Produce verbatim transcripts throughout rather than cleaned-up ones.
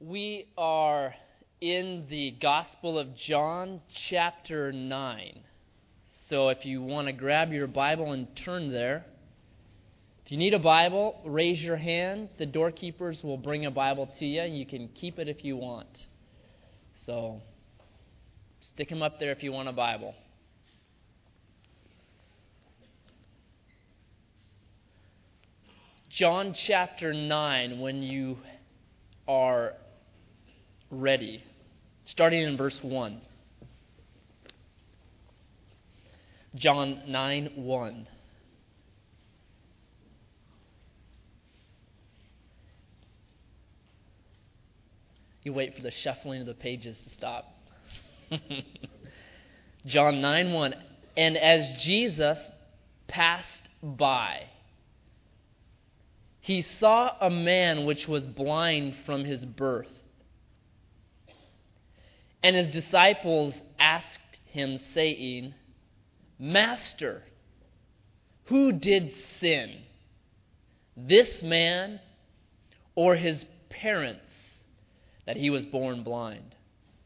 We are in the Gospel of John, chapter nine. So if you want to grab your Bible and turn there. If you need a Bible, raise your hand. The doorkeepers will bring a Bible to you. You can keep it if you want. So stick them up there if you want a Bible. John chapter nine, when you are ready, starting in verse one. John nine one. You wait for the shuffling of the pages to stop. John nine one. And as Jesus passed by, he saw a man which was blind from his birth. And his disciples asked him, saying, Master, who did sin, this man or his parents, that he was born blind?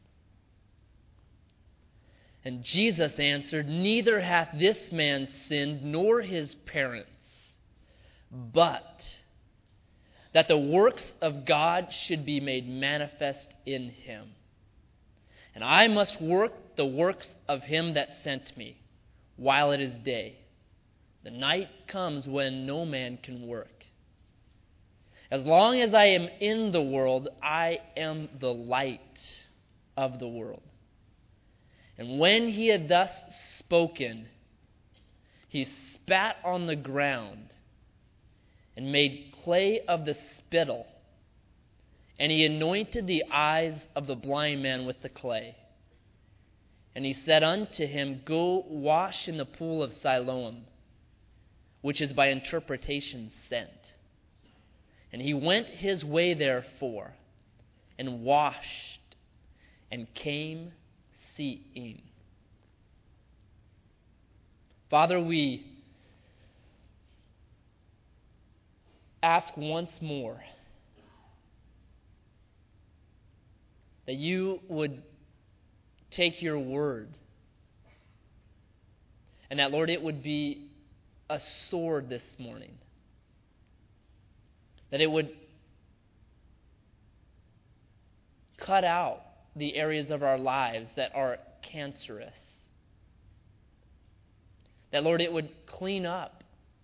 And Jesus answered, Neither hath this man sinned, nor his parents, but that the works of God should be made manifest in him. And I must work the works of him that sent me, while it is day. The night comes when no man can work. As long as I am in the world, I am the light of the world. And when he had thus spoken, he spat on the ground and made clay of the spittle. And he anointed the eyes of the blind man with the clay. And he said unto him, Go wash in the pool of Siloam, which is by interpretation sent. And he went his way therefore, and washed, and came seeing. Father, we ask once more that you would take your word, and that, Lord, it would be a sword this morning, that it would cut out the areas of our lives that are cancerous, that, Lord, it would clean up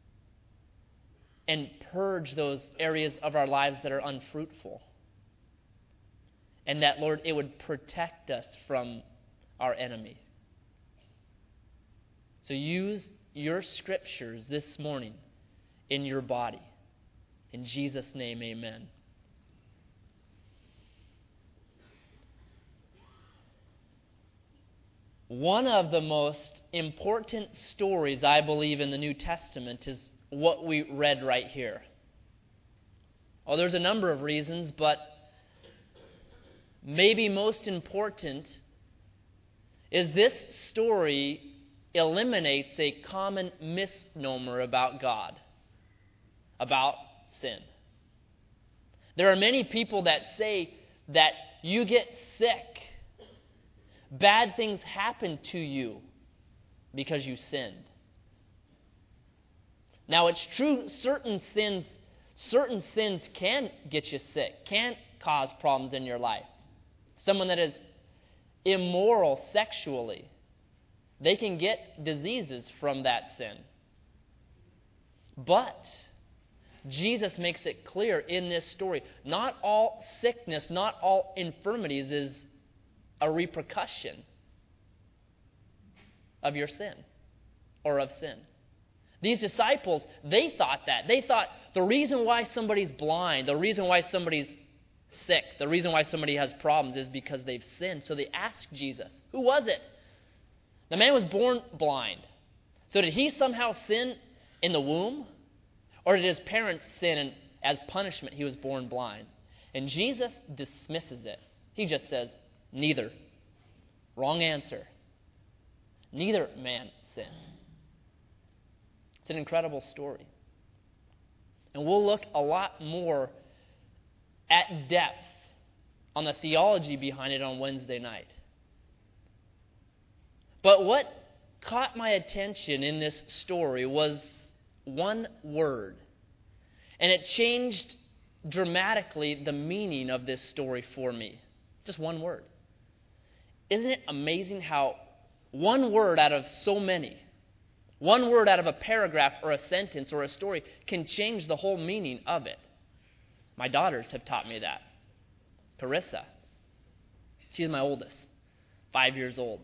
and purge those areas of our lives that are unfruitful. And that, Lord, it would protect us from our enemy. So use your scriptures this morning in your body. In Jesus' name, amen. One of the most important stories, I believe, in the New Testament is what we read right here. Oh, there's a number of reasons, but maybe most important is this story eliminates a common misnomer about God, about sin. There are many people that say that you get sick, bad things happen to you because you sinned. Now, it's true, certain sins, certain sins can get you sick, can cause problems in your life. Someone that is immoral sexually, they can get diseases from that sin. But Jesus makes it clear in this story, not all sickness, not all infirmities is a repercussion of your sin or of sin. These disciples, they thought that. They thought the reason why somebody's blind, the reason why somebody's sick, the reason why somebody has problems is because they've sinned. So they asked Jesus, who was it? The man was born blind. So did he somehow sin in the womb? Or did his parents sin and as punishment he was born blind? And Jesus dismisses it. He just says, neither. Wrong answer. Neither man sinned. It's an incredible story. And we'll look a lot more at depth on the theology behind it on Wednesday night. But what caught my attention in this story was one word. And it changed dramatically the meaning of this story for me. Just one word. Isn't it amazing how one word out of so many, one word out of a paragraph or a sentence or a story can change the whole meaning of it? My daughters have taught me that. Carissa, she's my oldest, five years old.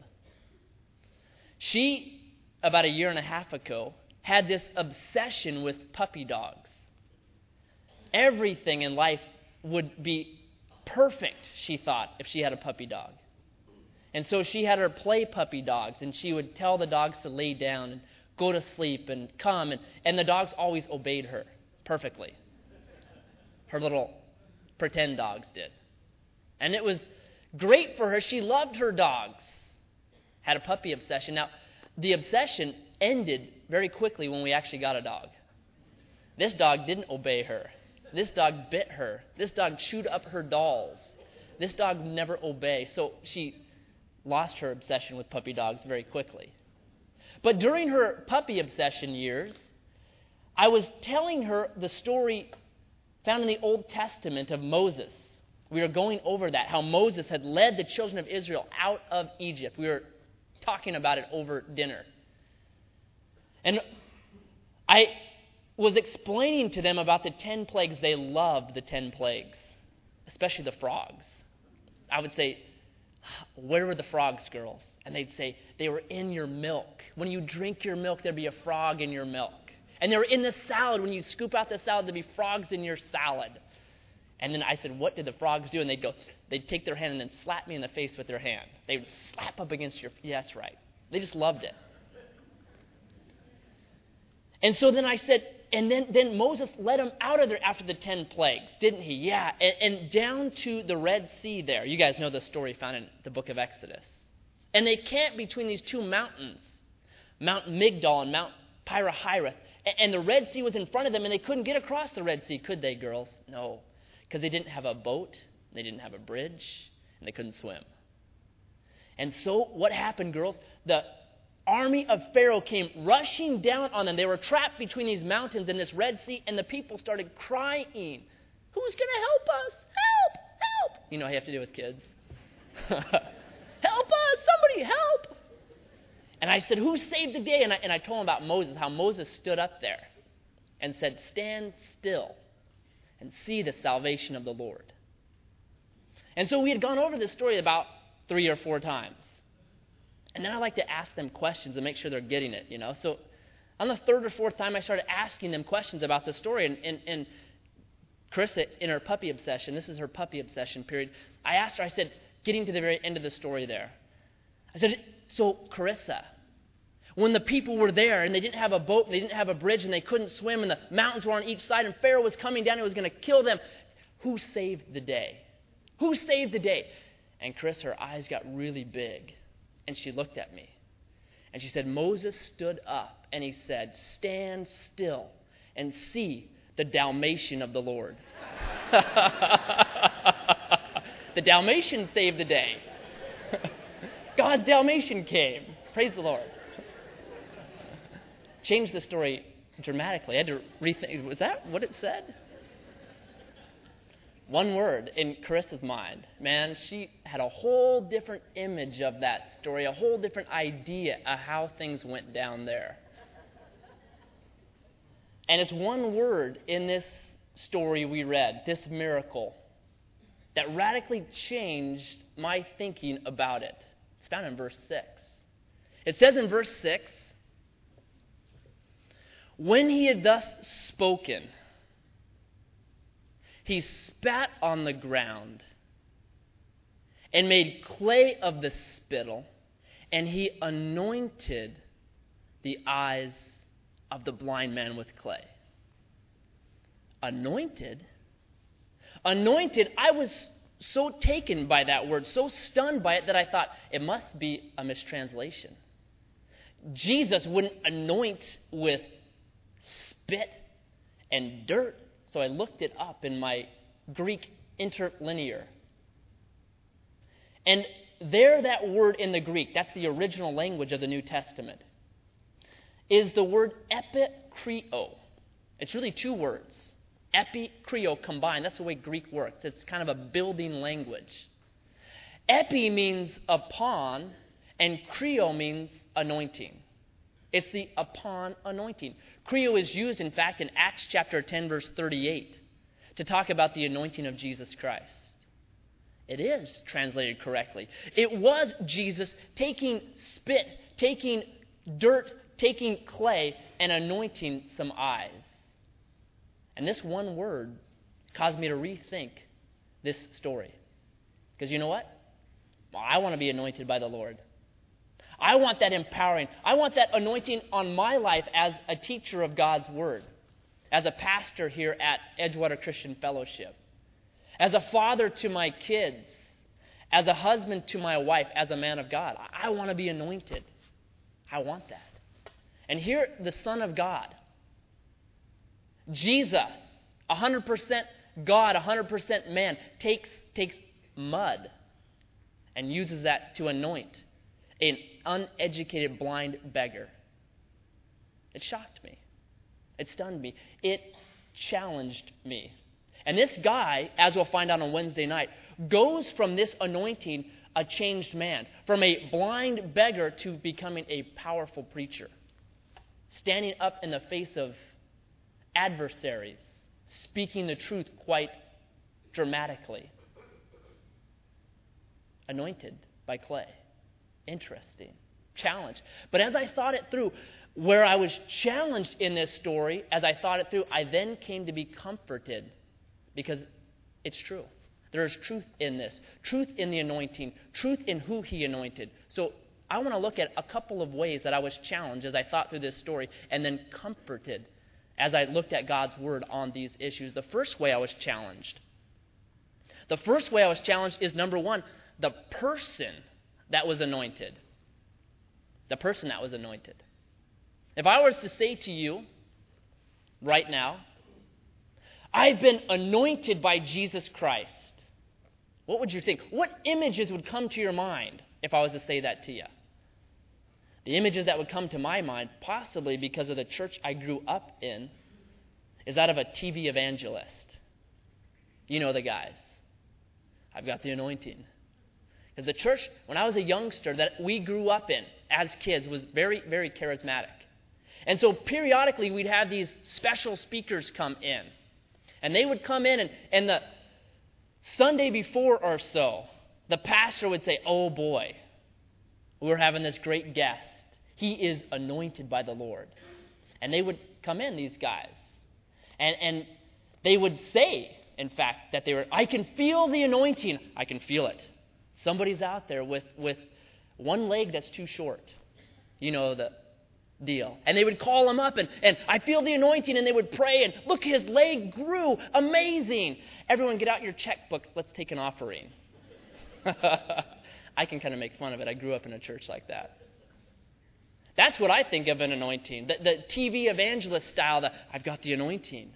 She, about a year and a half ago, had this obsession with puppy dogs. Everything in life would be perfect, she thought, if she had a puppy dog. And so she had her play puppy dogs, and she would tell the dogs to lay down and go to sleep and come, and, and the dogs always obeyed her perfectly. Her little pretend dogs did. And it was great for her. She loved her dogs. Had a puppy obsession. Now, the obsession ended very quickly when we actually got a dog. This dog didn't obey her. This dog bit her. This dog chewed up her dolls. This dog never obeyed. So she lost her obsession with puppy dogs very quickly. But during her puppy obsession years, I was telling her the story found in the Old Testament of Moses. We were going over that, how Moses had led the children of Israel out of Egypt. We were talking about it over dinner. And I was explaining to them about the ten plagues. They loved the ten plagues, especially the frogs. I would say, where were the frogs, girls? And they'd say, they were in your milk. When you drink your milk, there'd be a frog in your milk. And they were in the salad. When you scoop out the salad, there'd be frogs in your salad. And then I said, what did the frogs do? And they'd go, they'd take their hand and then slap me in the face with their hand. They would slap up against your, yeah, that's right. They just loved it. And so then I said, and then, then Moses led them out of there after the ten plagues, didn't he? Yeah, and, and down to the Red Sea there. You guys know the story found in the book of Exodus. And they camped between these two mountains, Mount Migdol and Mount Pirahirath. And, and the Red Sea was in front of them, and they couldn't get across the Red Sea, could they, girls? No, because they didn't have a boat, they didn't have a bridge, and they couldn't swim. And so what happened, girls? The army of Pharaoh came rushing down on them. They were trapped between these mountains and this Red Sea, and the people started crying, who's going to help us? Help! Help! You know how you have to do with kids. Help us! Somebody help! And I said, who saved the day? And I, and I told them about Moses, how Moses stood up there and said, stand still and see the salvation of the Lord. And so we had gone over this story about three or four times. And then I like to ask them questions and make sure they're getting it, you know. So on the third or fourth time, I started asking them questions about the story. And, and, and Carissa, in her puppy obsession, this is her puppy obsession period, I asked her, I said, getting to the very end of the story there, I said, so Carissa, when the people were there and they didn't have a boat and they didn't have a bridge and they couldn't swim and the mountains were on each side and Pharaoh was coming down and was going to kill them, who saved the day? Who saved the day? And Carissa, her eyes got really big. And she looked at me. And she said, Moses stood up and he said, stand still and see the Dalmatian of the Lord. The Dalmatian saved the day. God's Dalmatian came. Praise the Lord. Changed the story dramatically. I had to rethink. Was that what it said? One word in Carissa's mind. Man, she had a whole different image of that story, a whole different idea of how things went down there. And it's one word in this story we read, this miracle, that radically changed my thinking about it. It's found in verse six. It says in verse six, when he had thus spoken, he spat on the ground and made clay of the spittle, and he anointed the eyes of the blind man with clay. Anointed? Anointed, I was so taken by that word, so stunned by it that I thought it must be a mistranslation. Jesus wouldn't anoint with spit and dirt. So I looked it up in my Greek interlinear. And there, that word in the Greek, that's the original language of the New Testament, is the word epikrio. It's really two words. Epikrio combined. That's the way Greek works. It's kind of a building language. Epi means upon, and krio means anointing. It's the upon anointing. Krio is used, in fact, in Acts chapter ten, verse thirty-eight, to talk about the anointing of Jesus Christ. It is translated correctly. It was Jesus taking spit, taking dirt, taking clay, and anointing some eyes. And this one word caused me to rethink this story. Because you know what? I want to be anointed by the Lord. I want that empowering. I want that anointing on my life as a teacher of God's Word, as a pastor here at Edgewater Christian Fellowship, as a father to my kids, as a husband to my wife, as a man of God. I want to be anointed. I want that. And here, the Son of God, Jesus, one hundred percent God, one hundred percent man, takes, takes mud and uses that to anoint an uneducated blind beggar. It shocked me. It stunned me. It challenged me. And this guy, as we'll find out on Wednesday night, goes from this anointing a changed man, from a blind beggar to becoming a powerful preacher, standing up in the face of adversaries, speaking the truth quite dramatically. Anointed by clay. Interesting. Challenge. But as I thought it through, where I was challenged in this story, as I thought it through, I then came to be comforted because it's true. There is truth in this. Truth in the anointing. Truth in who he anointed. So I want to look at a couple of ways that I was challenged as I thought through this story and then comforted as I looked at God's word on these issues. The first way I was challenged. The first way I was challenged is, number one, the person that was anointed. The person that was anointed. If I was to say to you right now, I've been anointed by Jesus Christ, what would you think? What images would come to your mind if I was to say that to you? The images that would come to my mind, possibly because of the church I grew up in, is that of a T V evangelist. You know the guys. I've got the anointing. Because the church, when I was a youngster, that we grew up in as kids was very, very charismatic. And so periodically we'd have these special speakers come in. And they would come in and, and the Sunday before or so, the pastor would say, oh boy, we're having this great guest. He is anointed by the Lord. And they would come in, these guys. And, and they would say, in fact, that they were, I can feel the anointing. I can feel it. Somebody's out there with, with one leg that's too short. You know the deal. And they would call him up and, and I feel the anointing, and they would pray and look, his leg grew. Amazing. Everyone get out your checkbook. Let's take an offering. I can kind of make fun of it. I grew up in a church like that. That's what I think of an anointing. The, the T V evangelist style, that I've got the anointing.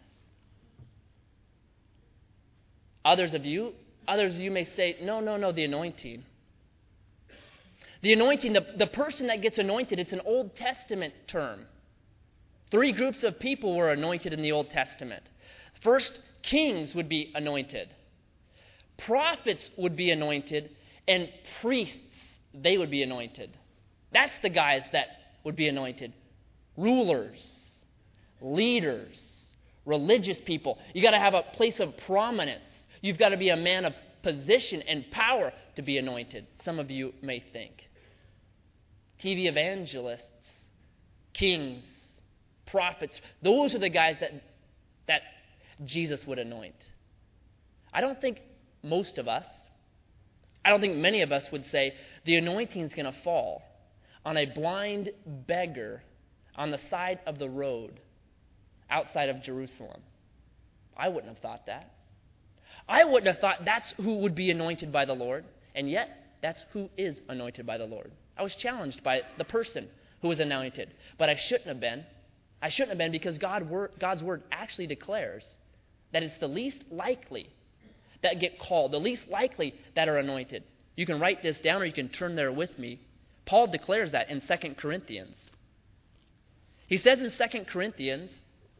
Others of you, others of you may say, no, no, no, the anointing. The anointing, the, the person that gets anointed, it's an Old Testament term. Three groups of people were anointed in the Old Testament. First, kings would be anointed. Prophets would be anointed. And priests, they would be anointed. That's the guys that would be anointed. Rulers, leaders, religious people. You got to have a place of prominence. You've got to be a man of position and power to be anointed, some of you may think. T V evangelists, kings, prophets, those are the guys that, that Jesus would anoint. I don't think most of us, I don't think many of us would say the anointing is going to fall on a blind beggar on the side of the road outside of Jerusalem. I wouldn't have thought that. I wouldn't have thought that's who would be anointed by the Lord, and yet that's who is anointed by the Lord. I was challenged by the person who was anointed, but I shouldn't have been. I shouldn't have been because God, God's word actually declares that it's the least likely that get called, the least likely that are anointed. You can write this down or you can turn there with me. Paul declares that in Second Corinthians. He says in Second Corinthians,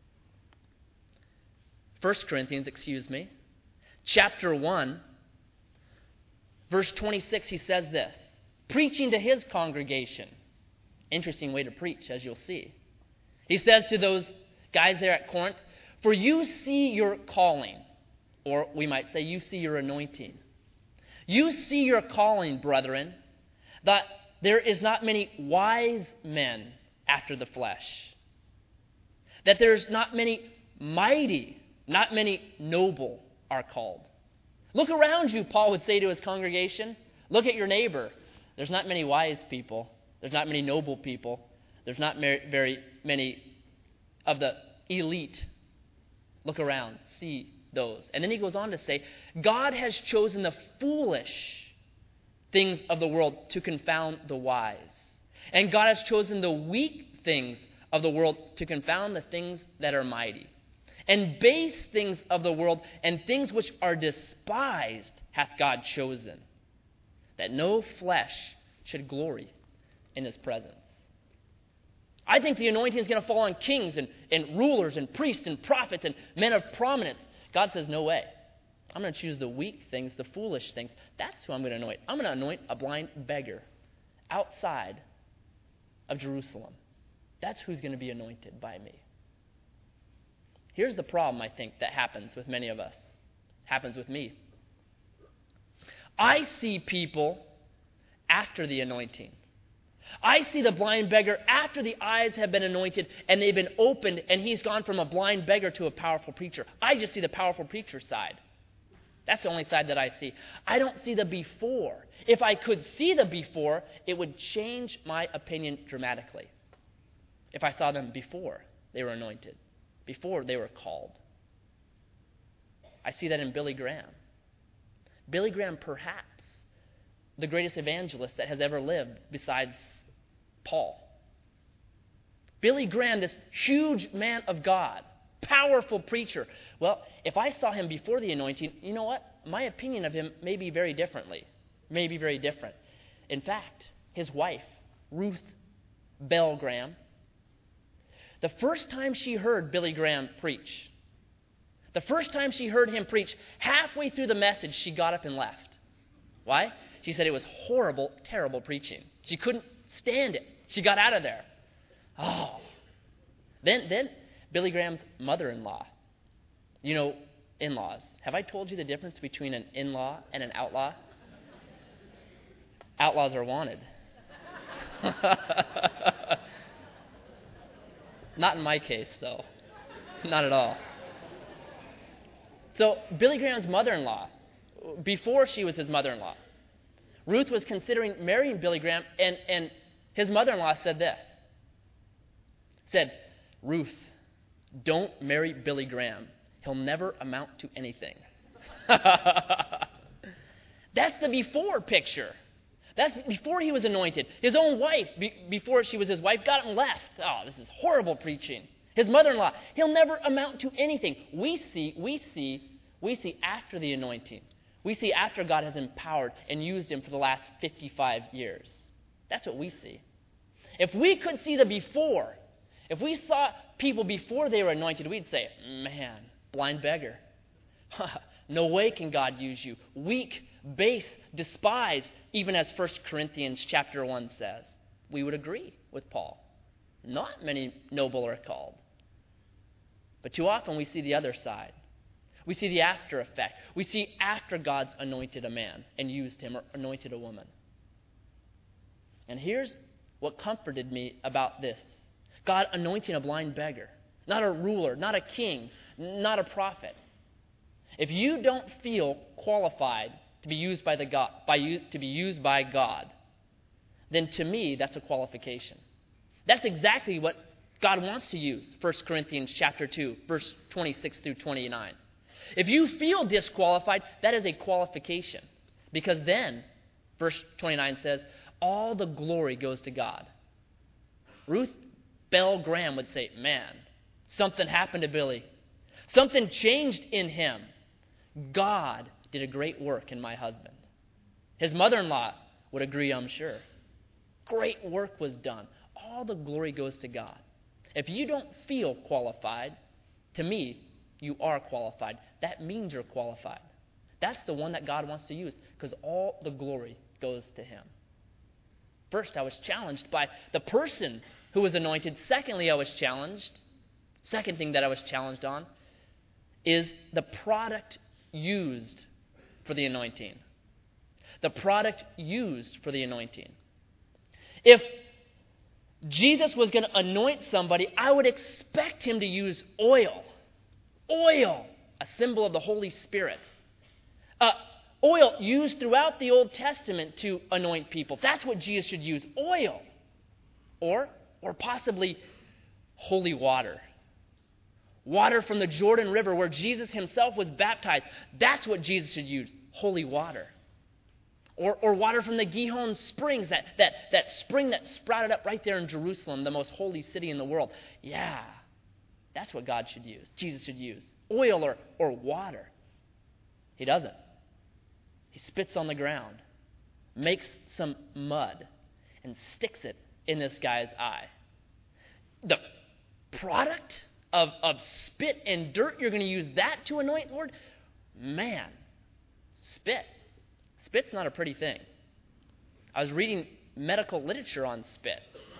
First Corinthians, excuse me, chapter one, verse twenty-six, he says this, preaching to his congregation. Interesting way to preach, as you'll see. He says to those guys there at Corinth, for you see your calling, or we might say you see your anointing. You see your calling, brethren, that there is not many wise men after the flesh, that there's not many mighty, not many noble are called. Look around you, Paul would say to his congregation. Look at your neighbor. There's not many wise people. There's not many noble people. There's not very many of the elite. Look around. See those. And then he goes on to say, God has chosen the foolish things of the world to confound the wise. And God has chosen the weak things of the world to confound the things that are mighty. And base things of the world and things which are despised hath God chosen, that no flesh should glory in his presence. I think the anointing is going to fall on kings and, and rulers and priests and prophets and men of prominence. God says, no way. I'm going to choose the weak things, the foolish things. That's who I'm going to anoint. I'm going to anoint a blind beggar outside of Jerusalem. That's who's going to be anointed by me. Here's the problem, I think, that happens with many of us. Happens with me. I see people after the anointing. I see the blind beggar after the eyes have been anointed and they've been opened and he's gone from a blind beggar to a powerful preacher. I just see the powerful preacher side. That's the only side that I see. I don't see the before. If I could see the before, it would change my opinion dramatically. If I saw them before they were anointed, before they were called. I see that in Billy Graham. Billy Graham, perhaps the greatest evangelist that has ever lived besides Paul. Billy Graham, this huge man of God, powerful preacher. Well, if I saw him before the anointing, you know what? My opinion of him may be very differently. May be very different. In fact, his wife, Ruth Bell Graham, the first time she heard Billy Graham preach, the first time she heard him preach, halfway through the message, she got up and left. Why? She said it was horrible, terrible preaching. She couldn't stand it. She got out of there. Oh. Then, then Billy Graham's mother-in-law. You know, in-laws. Have I told you the difference between an in-law and an outlaw? Outlaws are wanted. Not in my case, though. Not at all. So, Billy Graham's mother-in-law, before she was his mother-in-law, Ruth was considering marrying Billy Graham, and, and his mother-in-law said this. Said, Ruth, don't marry Billy Graham. He'll never amount to anything. That's the before picture. That's before he was anointed. His own wife, be, before she was his wife, got up and left. Oh, this is horrible preaching. His mother-in-law, he'll never amount to anything. We see, we see, we see after the anointing. We see after God has empowered and used him for the last fifty-five years. That's what we see. If we could see the before, if we saw people before they were anointed, we'd say, man, blind beggar. No way can God use you. Weak, base, despised, even as First Corinthians chapter one says. We would agree with Paul. Not many noble are called. But too often we see the other side. We see the after effect. We see after God's anointed a man and used him, or anointed a woman. And here's what comforted me about this. God anointing a blind beggar. Not a ruler, not a king, not a prophet. If you don't feel qualified to be used by the God, by you, to be used by God, then to me that's a qualification. That's exactly what God wants to use. First Corinthians chapter two, verse twenty-six through twenty-nine. If you feel disqualified, that is a qualification. Because then, verse twenty-nine says, all the glory goes to God. Ruth Bell Graham would say, man, something happened to Billy. Something changed in him. God did a great work in my husband. His mother-in-law would agree, I'm sure. Great work was done. All the glory goes to God. If you don't feel qualified, to me, you are qualified. That means you're qualified. That's the one that God wants to use because all the glory goes to him. First, I was challenged by the person who was anointed. Secondly, I was challenged. Second thing that I was challenged on is the product used for the anointing. The product used for the anointing. If Jesus was going to anoint somebody, I would expect him to use oil. Oil, a symbol of the Holy Spirit. Uh, oil used throughout the Old Testament to anoint people. That's what Jesus should use, oil. Or, or possibly holy water. Water from the Jordan River where Jesus himself was baptized. That's what Jesus should use, holy water. Or, or water from the Gihon Springs, that, that, that spring that sprouted up right there in Jerusalem, the most holy city in the world. Yeah, that's what God should use, Jesus should use. Oil or, or water. He doesn't. He spits on the ground, makes some mud, and sticks it in this guy's eye. The product of, of spit and dirt, you're going to use that to anoint, Lord? Man, spit. Spit's not a pretty thing. I was reading medical literature on spit.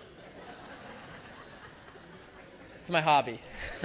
It's my hobby.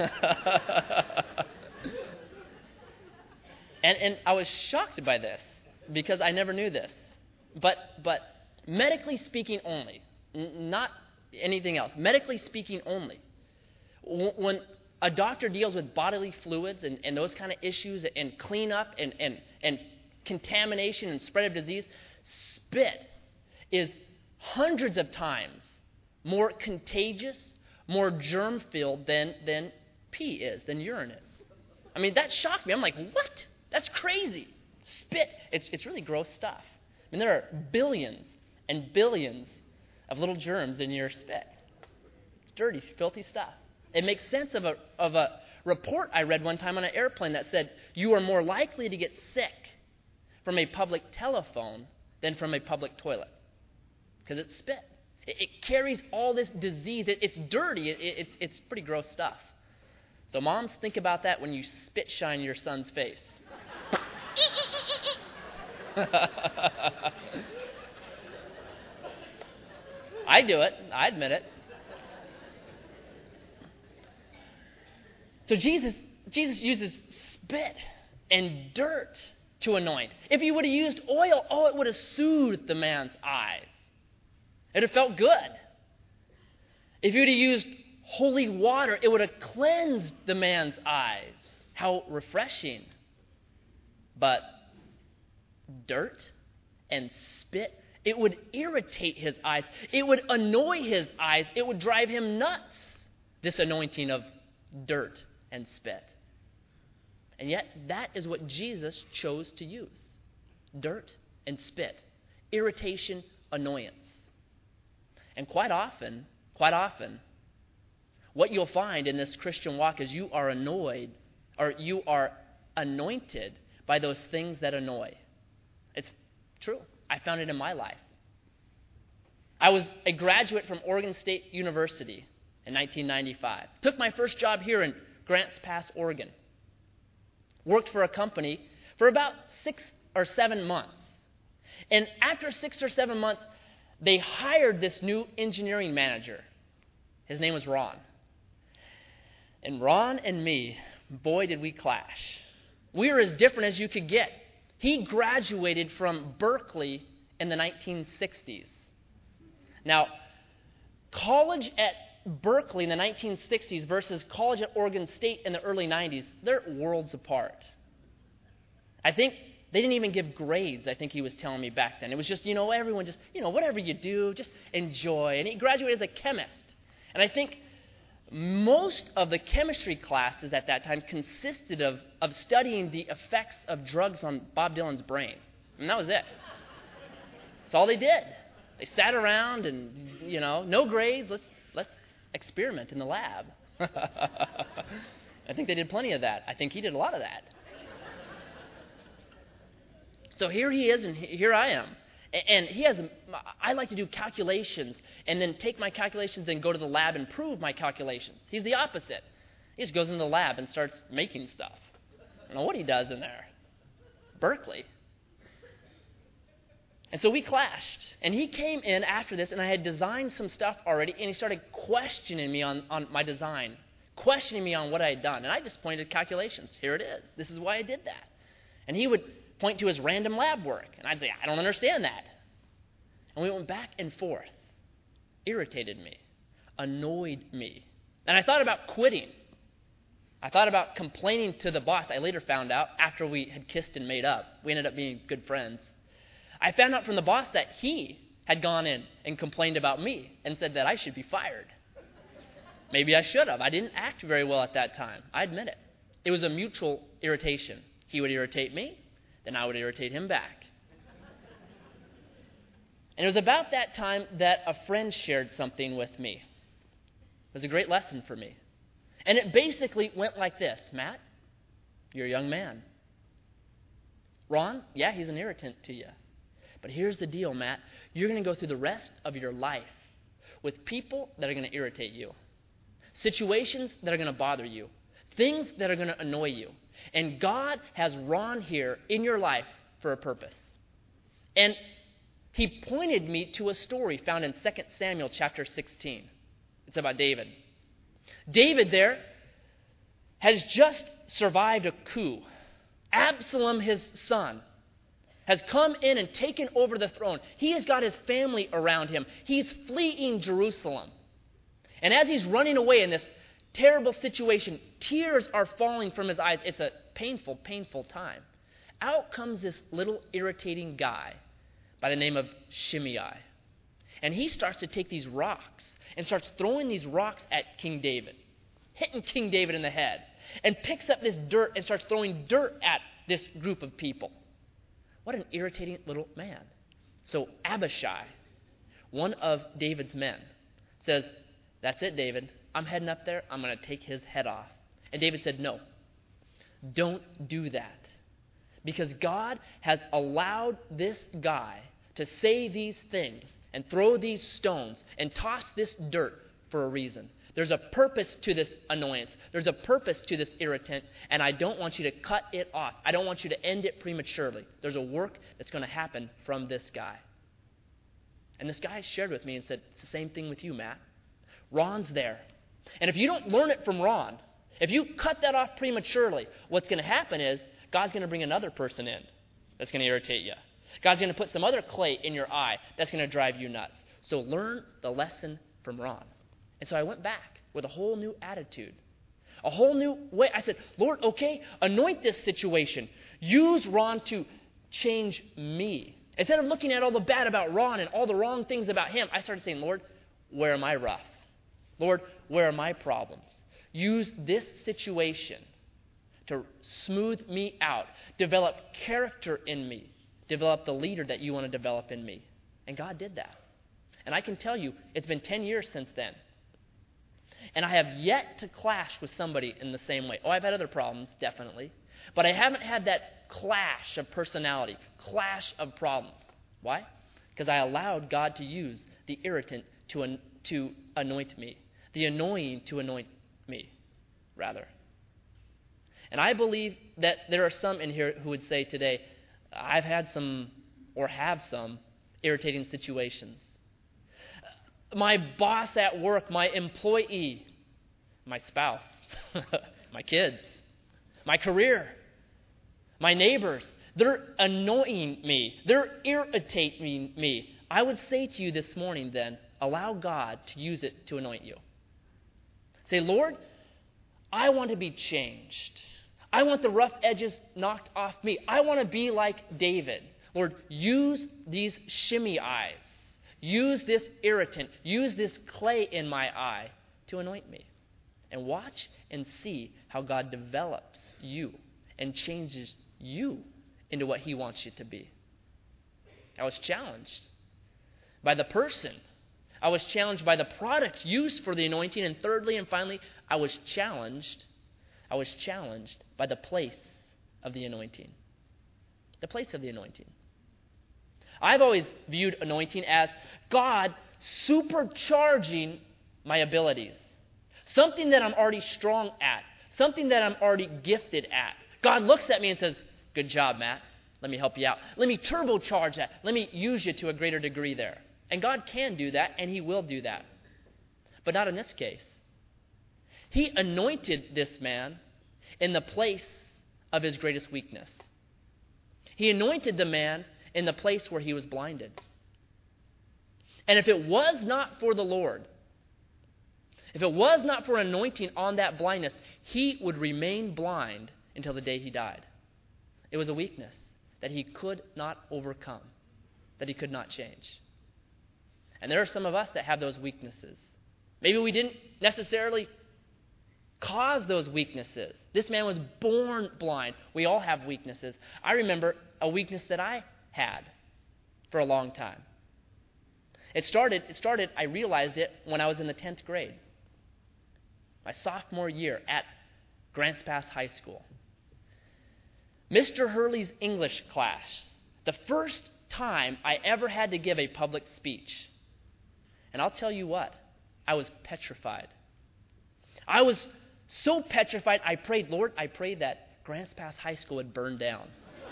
and and I was shocked by this because I never knew this. But but medically speaking only, n- not anything else. Medically speaking only. W- when a doctor deals with bodily fluids and, and those kind of issues and cleanup and and and contamination and spread of disease, spit is hundreds of times more contagious, more germ-filled than, than pee is, than urine is. I mean, that shocked me. I'm like, what? That's crazy. Spit, it's, it's really gross stuff. I mean, there are billions and billions of little germs in your spit. It's dirty, filthy stuff. It makes sense of a, of a report I read one time on an airplane that said you are more likely to get sick from a public telephone than from a public toilet. Because it's spit. It, it carries all this disease. It, it's dirty. It, it, it's pretty gross stuff. So moms, think about that when you spit shine your son's face. I do it. I admit it. So Jesus, Jesus uses spit and dirt to anoint. If he would have used oil, oh, it would have soothed the man's eyes. It would have felt good. If he would have used holy water, it would have cleansed the man's eyes. How refreshing. But dirt and spit, it would irritate his eyes. It would annoy his eyes. It would drive him nuts, this anointing of dirt and spit. And yet, that is what Jesus chose to use. Dirt and spit. Irritation, annoyance. And quite often, quite often, what you'll find in this Christian walk is you are annoyed, or you are anointed by those things that annoy. It's true. I found it in my life. I was a graduate from Oregon State University in nineteen ninety-five. Took my first job here in Grants Pass, Oregon. Worked for a company for about six or seven months. And after six or seven months, they hired this new engineering manager. His name was Ron. And Ron and me, boy, did we clash. We were as different as you could get. He graduated from Berkeley in the nineteen sixties. Now, college at Berkeley in the nineteen sixties versus college at Oregon State in the early nineties, they're worlds apart. I think they didn't even give grades, I think he was telling me back then. It was just, you know, everyone just, you know, whatever you do, just enjoy. And he graduated as a chemist. And I think most of the chemistry classes at that time consisted of, of studying the effects of drugs on Bob Dylan's brain. And that was it. That's all they did. They sat around and, you know, no grades, let's let's experiment in the lab. I think they did plenty of that. I think he did a lot of that. So here he is, and here I am. And he has, I like to do calculations and then take my calculations and go to the lab and prove my calculations. He's the opposite. He just goes in the lab and starts making stuff. I don't know what he does in there. Berkeley. And so we clashed. And he came in after this, and I had designed some stuff already, and he started questioning me on, on my design, questioning me on what I had done. And I just pointed to calculations. Here it is. This is why I did that. And he would point to his random lab work. And I'd say, I don't understand that. And we went back and forth. Irritated me. Annoyed me. And I thought about quitting. I thought about complaining to the boss. I later found out, after we had kissed and made up, we ended up being good friends. I found out from the boss that he had gone in and complained about me and said that I should be fired. Maybe I should have. I didn't act very well at that time. I admit it. It was a mutual irritation. He would irritate me, then I would irritate him back. And it was about that time that a friend shared something with me. It was a great lesson for me. And it basically went like this. Matt, you're a young man. Ron, yeah, he's an irritant to you. But here's the deal, Matt. You're going to go through the rest of your life with people that are going to irritate you. Situations that are going to bother you. Things that are going to annoy you. And God has Ron here in your life for a purpose. And he pointed me to a story found in Second Samuel chapter sixteen. It's about David. David there has just survived a coup. Absalom, his son, has come in and taken over the throne. He has got his family around him. He's fleeing Jerusalem. And as he's running away in this terrible situation, tears are falling from his eyes. It's a painful, painful time. Out comes this little irritating guy by the name of Shimei. And he starts to take these rocks and starts throwing these rocks at King David, hitting King David in the head, and picks up this dirt and starts throwing dirt at this group of people. What an irritating little man. So Abishai, one of David's men, says, that's it, David. I'm heading up there. I'm going to take his head off. And David said, no, don't do that. Because God has allowed this guy to say these things and throw these stones and toss this dirt for a reason. There's a purpose to this annoyance. There's a purpose to this irritant, and I don't want you to cut it off. I don't want you to end it prematurely. There's a work that's going to happen from this guy. And this guy shared with me and said, it's the same thing with you, Matt. Ron's there. And if you don't learn it from Ron, if you cut that off prematurely, what's going to happen is God's going to bring another person in that's going to irritate you. God's going to put some other clay in your eye that's going to drive you nuts. So learn the lesson from Ron. And so I went back with a whole new attitude, a whole new way. I said, Lord, okay, anoint this situation. Use Ron to change me. Instead of looking at all the bad about Ron and all the wrong things about him, I started saying, Lord, where am I rough? Lord, where are my problems? Use this situation to smooth me out, develop character in me, develop the leader that you want to develop in me. And God did that. And I can tell you, it's been ten years since then. And I have yet to clash with somebody in the same way. Oh, I've had other problems, definitely. But I haven't had that clash of personality, clash of problems. Why? Because I allowed God to use the irritant to, an, to anoint me, the annoying to anoint me, rather. And I believe that there are some in here who would say today, I've had some or have some irritating situations. My boss at work, my employee, my spouse, my kids, my career, my neighbors, they're annoying me. They're irritating me. I would say to you this morning then, allow God to use it to anoint you. Say, Lord, I want to be changed. I want the rough edges knocked off me. I want to be like David. Lord, use these Shimei eyes. Use this irritant. Use this clay in my eye to anoint me. And watch and see how God develops you and changes you into what he wants you to be. I was challenged by the person. I was challenged by the product used for the anointing. And thirdly and finally, I was challenged. I was challenged by the place of the anointing. The place of the anointing. I've always viewed anointing as God supercharging my abilities. Something that I'm already strong at. Something that I'm already gifted at. God looks at me and says, good job, Matt. Let me help you out. Let me turbocharge that. Let me use you to a greater degree there. And God can do that, and he will do that. But not in this case. He anointed this man in the place of his greatest weakness. He anointed the man in the place where he was blinded. And if it was not for the Lord, if it was not for anointing on that blindness, he would remain blind until the day he died. It was a weakness that he could not overcome, that he could not change. And there are some of us that have those weaknesses. Maybe we didn't necessarily cause those weaknesses. This man was born blind. We all have weaknesses. I remember a weakness that I had for a long time. It started, it started, I realized it when I was in the tenth grade. My sophomore year at Grants Pass High School. Mister Hurley's English class. The first time I ever had to give a public speech. And I'll tell you what, I was petrified. I was so petrified, I prayed, Lord, I prayed that Grants Pass High School would burn down.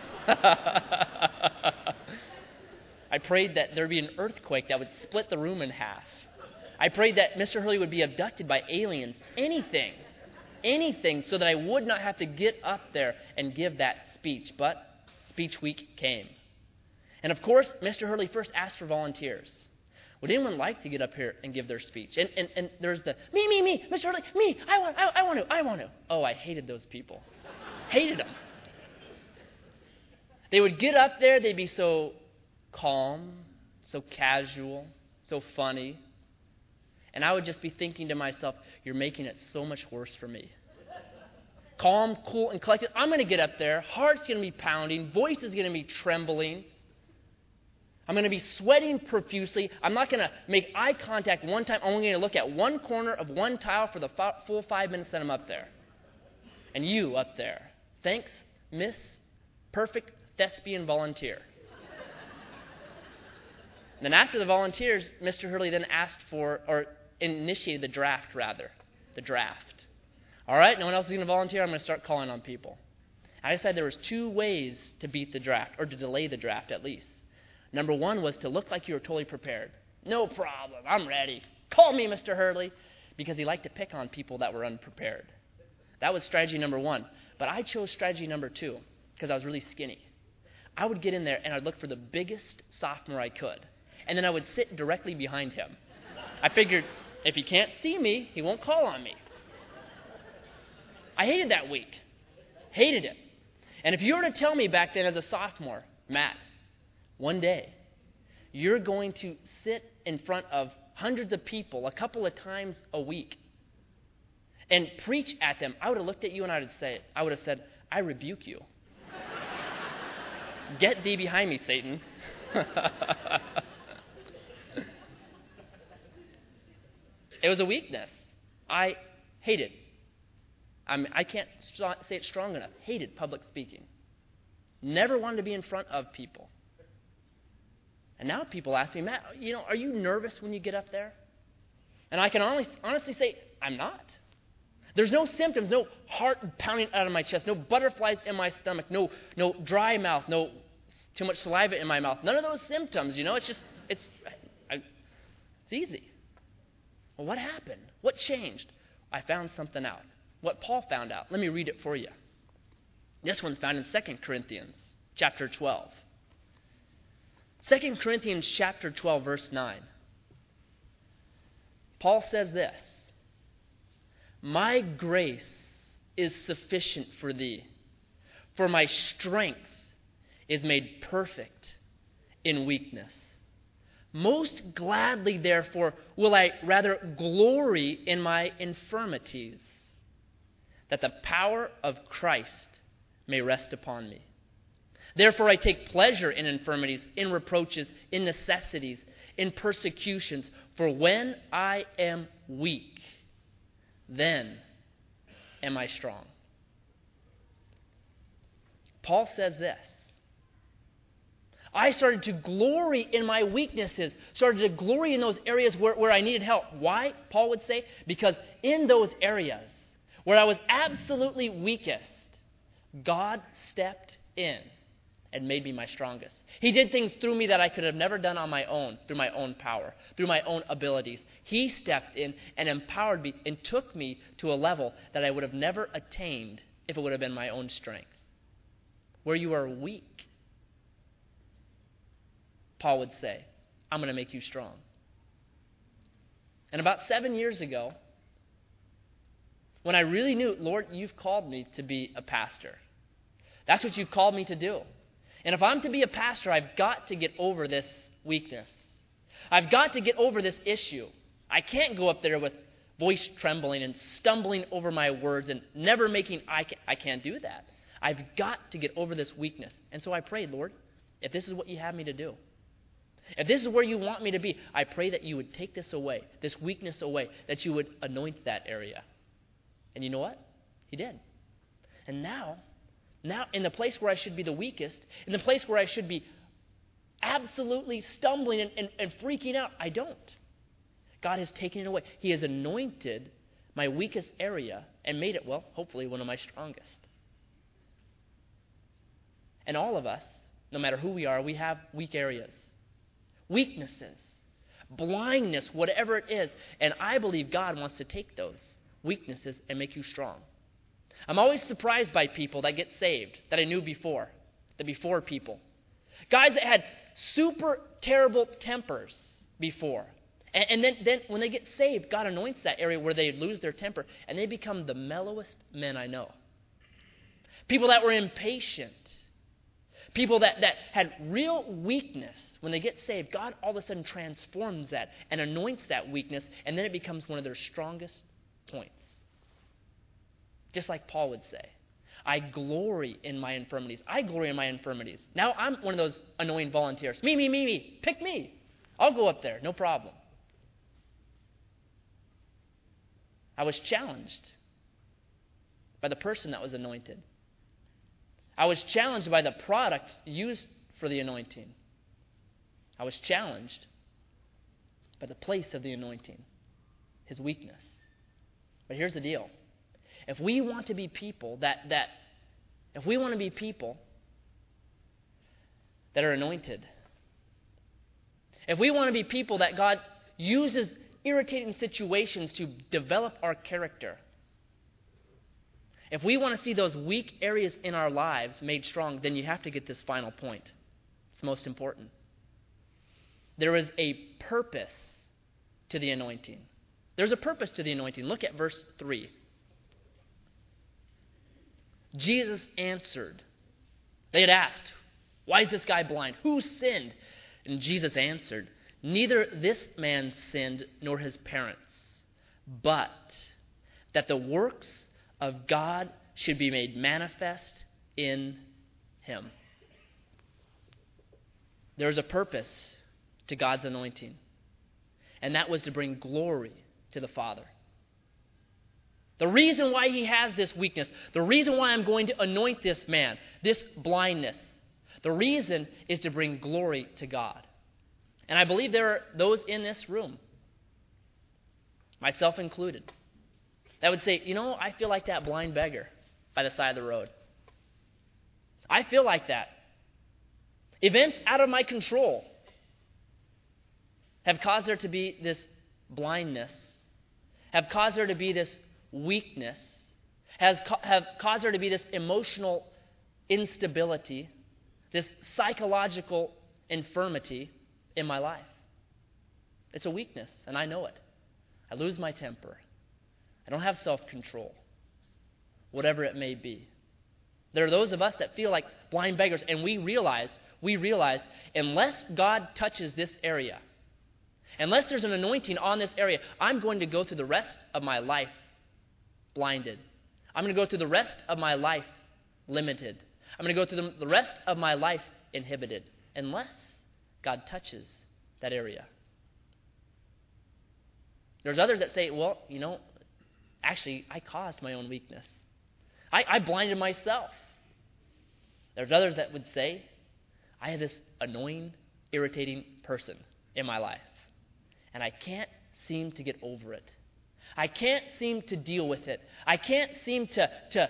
I prayed that there would be an earthquake that would split the room in half. I prayed that Mister Hurley would be abducted by aliens, anything, anything, so that I would not have to get up there and give that speech. But speech week came. And of course, Mister Hurley first asked for volunteers. Would anyone like to get up here and give their speech? And and, and there's the, me, me, me, Mister Hurley, me, I want, I, I want to, I want to. Oh, I hated those people. Hated them. They would get up there, they'd be so calm, so casual, so funny. And I would just be thinking to myself, you're making it so much worse for me. Calm, cool, and collected. I'm going to get up there. Heart's going to be pounding. Voice is going to be trembling. I'm going to be sweating profusely. I'm not going to make eye contact one time. I'm only going to look at one corner of one tile for the f- full five minutes that I'm up there. And you up there. Thanks, Miss Perfect Thespian Volunteer. And then after the volunteers, Mister Hurley then asked for, or initiated the draft, rather. The draft. All right, no one else is going to volunteer. I'm going to start calling on people. I decided there was two ways to beat the draft, or to delay the draft at least. Number one was to look like you were totally prepared. No problem, I'm ready. Call me, Mister Hurley. Because he liked to pick on people that were unprepared. That was strategy number one. But I chose strategy number two because I was really skinny. I would get in there and I'd look for the biggest sophomore I could. And then I would sit directly behind him. I figured, if he can't see me, he won't call on me. I hated that week. Hated it. And if you were to tell me back then as a sophomore, Matt, one day, you're going to sit in front of hundreds of people a couple of times a week and preach at them, I would have looked at you and I would say, I would have said, I rebuke you. Get thee behind me, Satan. It was a weakness. I hated. I mean, I can't st- say it strong enough. Hated public speaking. Never wanted to be in front of people. And now people ask me, Matt, you know, are you nervous when you get up there? And I can honestly, honestly say, I'm not. There's no symptoms, no heart pounding out of my chest, no butterflies in my stomach, no no dry mouth, no too much saliva in my mouth. None of those symptoms, you know. It's just, it's, I, it's easy. Well, what happened? What changed? I found something out. What Paul found out. Let me read it for you. This one's found in Second Corinthians chapter twelve. Second Corinthians chapter twelve, verse nine. Paul says this, my grace is sufficient for thee, for my strength is made perfect in weakness. Most gladly, therefore, will I rather glory in my infirmities, that the power of Christ may rest upon me. Therefore I take pleasure in infirmities, in reproaches, in necessities, in persecutions. For when I am weak, then am I strong. Paul says this, I started to glory in my weaknesses, started to glory in those areas where, where I needed help. Why, Paul would say? Because in those areas where I was absolutely weakest, God stepped in and made me my strongest. He did things through me that I could have never done on my own, through my own power, through my own abilities. He stepped in and empowered me and took me to a level that I would have never attained if it would have been my own strength. Where you are weak, Paul would say, I'm going to make you strong. And about seven years ago, when I really knew, Lord, you've called me to be a pastor. That's what you've called me to do. And if I'm to be a pastor, I've got to get over this weakness. I've got to get over this issue. I can't go up there with voice trembling and stumbling over my words and never making, I can't, I can't do that. I've got to get over this weakness. And so I prayed, Lord, if this is what you have me to do, if this is where you want me to be, I pray that you would take this away, this weakness away, that you would anoint that area. And you know what? He did. And now, now in the place where I should be the weakest, in the place where I should be absolutely stumbling and, and, and freaking out, I don't. God has taken it away. He has anointed my weakest area and made it, well, hopefully one of my strongest. And all of us, no matter who we are, we have weak areas. Weaknesses, blindness, whatever it is. And I believe God wants to take those weaknesses and make you strong. I'm always surprised by people that get saved that I knew before, the before people. Guys that had super terrible tempers before. And, and then, then when they get saved, God anoints that area where they lose their temper and they become the mellowest men I know. People that were impatient. People that, that had real weakness, when they get saved, God all of a sudden transforms that and anoints that weakness, and then it becomes one of their strongest points. Just like Paul would say, I glory in my infirmities. I glory in my infirmities. Now I'm one of those annoying volunteers. Me, me, me, me. Pick me. I'll go up there. No problem. I was challenged by the person that was anointed. I was challenged by the product used for the anointing. I was challenged by the place of the anointing, his weakness. But here's the deal. If we want to be people that, that if we want to be people that are anointed, if we want to be people that God uses irritating situations to develop our character, if we want to see those weak areas in our lives made strong, then you have to get this final point. It's most important. There is a purpose to the anointing. There's a purpose to the anointing. Look at verse three. Jesus answered. They had asked, why is this guy blind? Who sinned? And Jesus answered, neither this man sinned nor his parents, but that the works of God should be made manifest in him. There's a purpose to God's anointing, and that was to bring glory to the Father. The reason why he has this weakness, the reason why I'm going to anoint this man, this blindness, the reason is to bring glory to God. And I believe there are those in this room, myself included, that would say, you know, I feel like that blind beggar by the side of the road. I feel like that. Events out of my control have caused there to be this blindness, have caused there to be this weakness, has ca- have caused there to be this emotional instability, this psychological infirmity in my life. It's a weakness, and I know it. I lose my temper. I don't have self-control, whatever it may be. There are those of us that feel like blind beggars, and we realize, we realize, unless God touches this area, unless there's an anointing on this area, I'm going to go through the rest of my life blinded. I'm going to go through the rest of my life limited. I'm going to go through the, the rest of my life inhibited, unless God touches that area. There's others that say, well, you know, actually, I caused my own weakness. I, I blinded myself. There's others that would say, I have this annoying, irritating person in my life, and I can't seem to get over it. I can't seem to deal with it. I can't seem to, to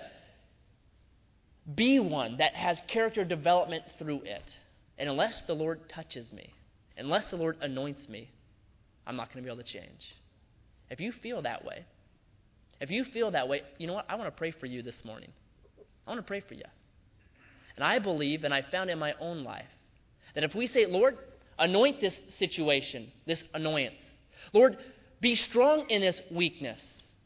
be one that has character development through it. And unless the Lord touches me, unless the Lord anoints me, I'm not going to be able to change. If you feel that way, if you feel that way, you know what? I want to pray for you this morning. I want to pray for you. And I believe, and I found in my own life, that if we say, Lord, anoint this situation, this annoyance. Lord, be strong in this weakness.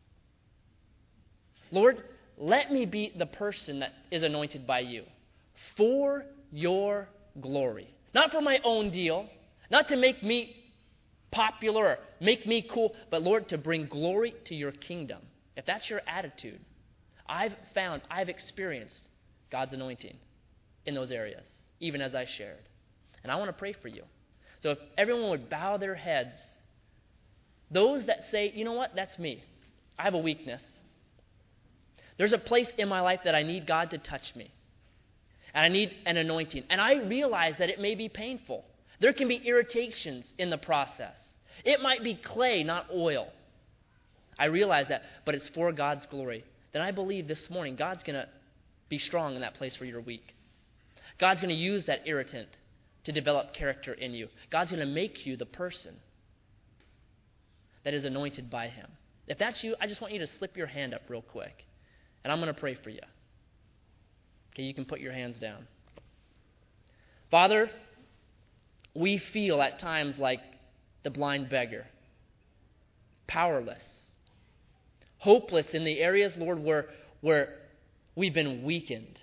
Lord, let me be the person that is anointed by you for your glory. Not for my own deal, not to make me popular or make me cool, but Lord, to bring glory to your kingdom. If that's your attitude, I've found, I've experienced God's anointing in those areas, even as I shared. And I want to pray for you. So if everyone would bow their heads, those that say, you know what, that's me. I have a weakness. There's a place in my life that I need God to touch me. And I need an anointing. And I realize that it may be painful. There can be irritations in the process. It might be clay, not oil. I realize that, but it's for God's glory. Then I believe this morning God's going to be strong in that place where you're weak. God's going to use that irritant to develop character in you. God's going to make you the person that is anointed by him. If that's you, I just want you to slip your hand up real quick. And I'm going to pray for you. Okay, you can put your hands down. Father, we feel at times like the blind beggar. Powerless. Hopeless in the areas, Lord, where, where we've been weakened.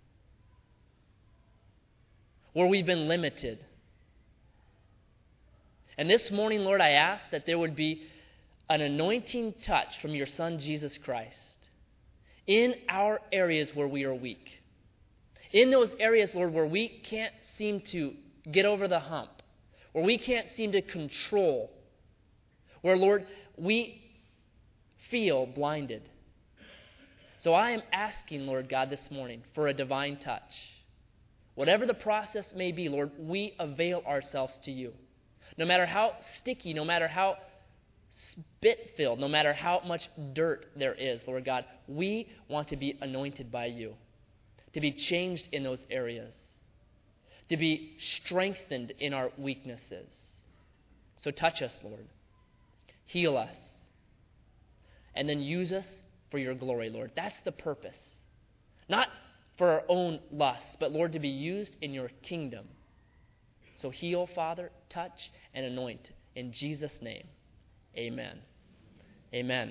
Where we've been limited. And this morning, Lord, I ask that there would be an anointing touch from your Son, Jesus Christ, in our areas where we are weak. In those areas, Lord, where we can't seem to get over the hump, where we can't seem to control, where, Lord, we feel blinded. So I am asking, Lord God, this morning for a divine touch. Whatever the process may be, Lord, we avail ourselves to you. No matter how sticky, no matter how spit-filled, no matter how much dirt there is, Lord God, we want to be anointed by you, to be changed in those areas, to be strengthened in our weaknesses. So touch us, Lord. Heal us. And then use us for your glory, Lord. That's the purpose. Not for our own lusts, but, Lord, to be used in your kingdom. So heal, Father, touch, and anoint. In Jesus' name, amen. Amen.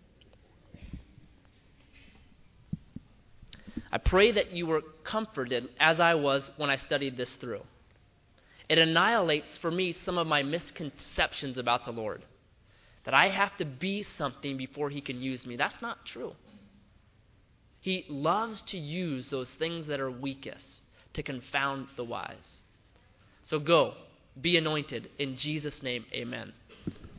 I pray that you were comforted as I was when I studied this through. It annihilates for me some of my misconceptions about the Lord. That I have to be something before he can use me. That's not true. He loves to use those things that are weakest to confound the wise. So go, be anointed. In Jesus' name, amen.